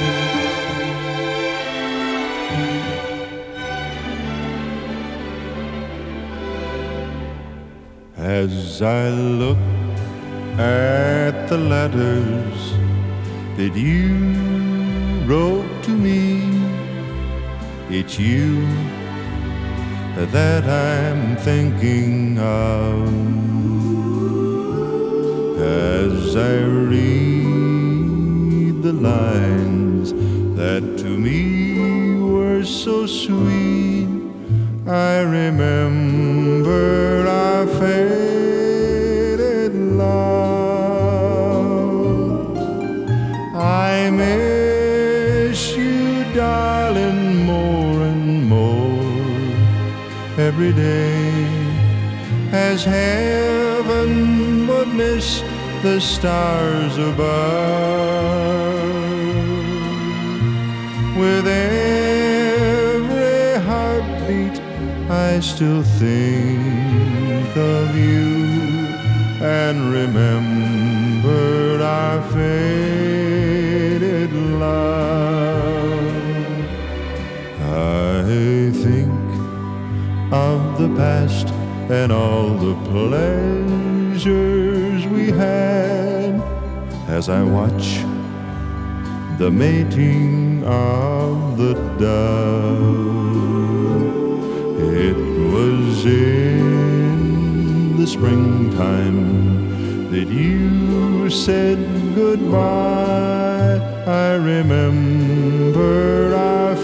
As I look at the letters that you wrote to me, it's you that I'm thinking of. As I read the lines that to me were so sweet, I remember our faded love. I miss you, darling, more and more every day, as heaven would miss the stars above. With every heartbeat I still think of you and remember our faded love. I think of the past and all the pleasures we had as I watch the mating of the dove. It was in the springtime that you said goodbye. I remember our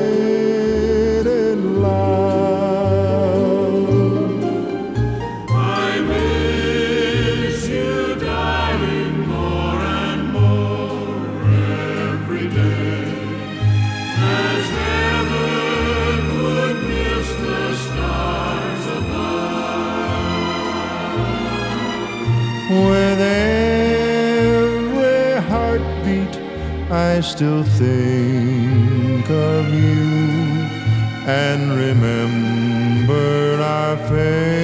faded love. I miss you, darling, more and more every day, as heaven would miss the stars above. With every heartbeat I still think of you and remember our fate.